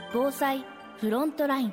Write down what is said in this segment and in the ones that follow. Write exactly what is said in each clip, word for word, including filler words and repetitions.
防災フロントライン。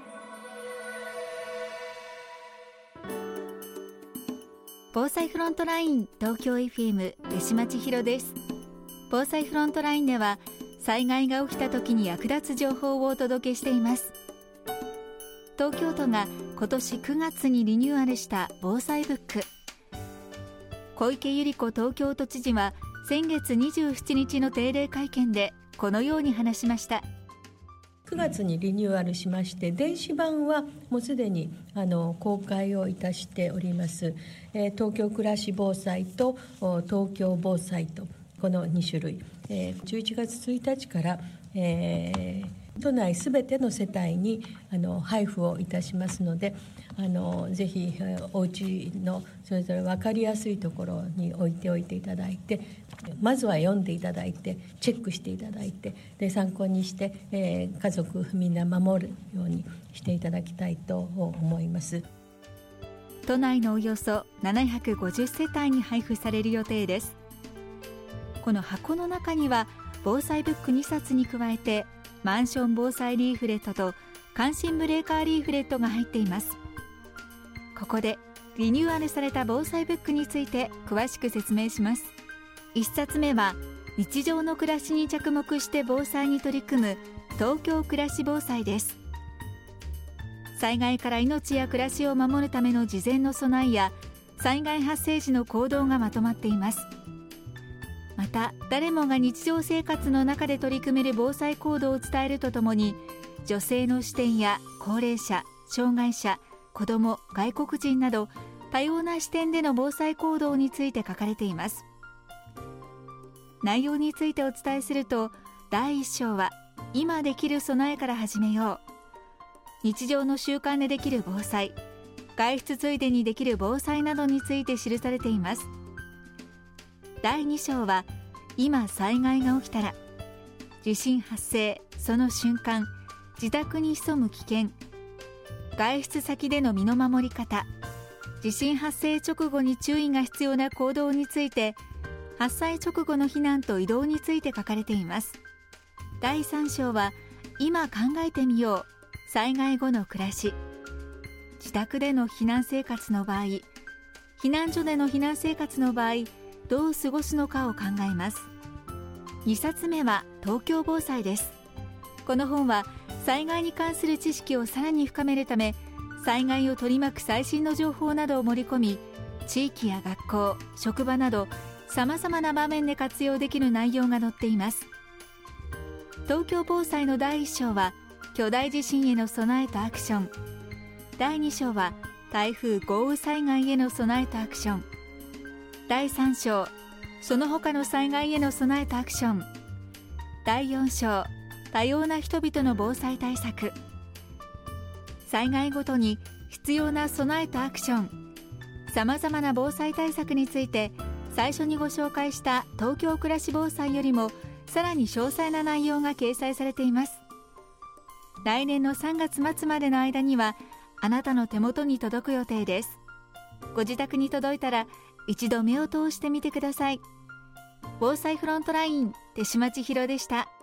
防災フロントライン東京 エフエム 出島千尋です。防災フロントラインでは災害が起きた時に役立つ情報をお届けしています。東京都が今年くがつにリニューアルした防災ブック。小池百合子東京都知事は先月にじゅうしちにちの定例会見でこのように話しました。 くがつにリニューアルしまして、電子版はもうすでにあの公開をいたしております。えー、東京暮らし防災と東京防災とこのにしゅるい、えー、じゅういちがつついたちから、えー、都内すべての世帯にあの配布をいたしますので、あのぜひお家のそれぞれ分かりやすいところに置いておいていただいて、まずは読んでいただいてチェックしていただいて、で参考にして、えー、家族みんな守るようにしていただきたいと思います。 都内のおよそななひゃくごじゅっせたいに配布される予定です。この箱の中には防災ブックにさつに加えてマンション防災リーフレットと感震ブレーカーリーフレットが入っています。ここでリニューアルされた防災ブックについて詳しく説明します。いっさつめは日常の暮らしに着目して防災に取り組む東京暮らし防災です。災害から命や暮らしを守るための事前の備えや災害発生時の行動がまとまっています。また誰もが日常生活の中で取り組める防災行動を伝えるとともに、女性の視点や高齢者、障害者、子ども、外国人など多様な視点での防災行動について書かれています。内容についてお伝えすると、だいいっ章は今できる備えから始めよう、日常の習慣でできる防災、外出ついでにできる防災などについて記されています。だいに章は今災害が起きたら、地震発生、その瞬間、自宅に潜む危険、外出先での身の守り方、地震発生直後に注意が必要な行動について、発災直後の避難と移動について書かれています。だいさん章は今考えてみよう、災害後の暮らし、自宅での避難生活の場合、避難所での避難生活の場合どう過ごすのかを考えます。にさつめは東京防災です。この本は災害に関する知識をさらに深めるため、災害を取り巻く最新の情報などを盛り込み、地域や学校、職場などさまざまな場面で活用できる内容が載っています。東京防災のだいいっ章は巨大地震への備えとアクション、だいに章は台風豪雨災害への備えとアクション、だいさん章その他の災害への備えとアクション、だいよん章多様な人々の防災対策、災害ごとに必要な備えとアクション、さまざまな防災対策について最初にご紹介した東京暮らし防災よりもさらに詳細な内容が掲載されています。来年のさんがつ末までの間にはあなたの手元に届く予定です。ご自宅に届いたら一度目を通してみてください。防災フロントライン、手島千尋でした。